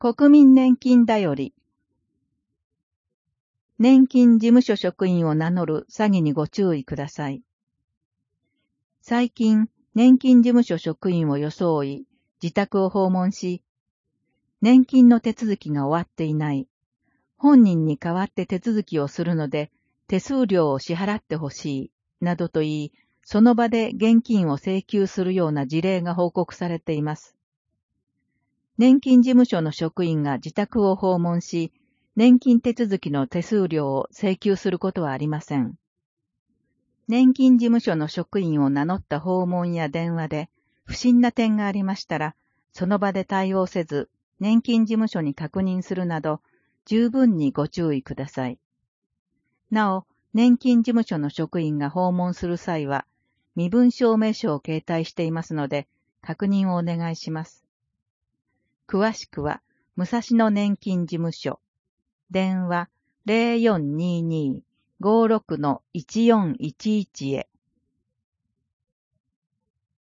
国民年金だより。年金事務所職員を名乗る詐欺にご注意ください。最近、年金事務所職員を装い、自宅を訪問し、年金の手続きが終わっていない。本人に代わって手続きをするので、手数料を支払ってほしい、などと言い、その場で現金を請求するような事例が報告されています。年金事務所の職員が自宅を訪問し、年金手続きの手数料を請求することはありません。年金事務所の職員を名乗った訪問や電話で不審な点がありましたら、その場で対応せず、年金事務所に確認するなど、十分にご注意ください。なお、年金事務所の職員が訪問する際は、身分証明書を携帯していますので、確認をお願いします。詳しくは、武蔵野年金事務所、電話 0422-56-1411 へ。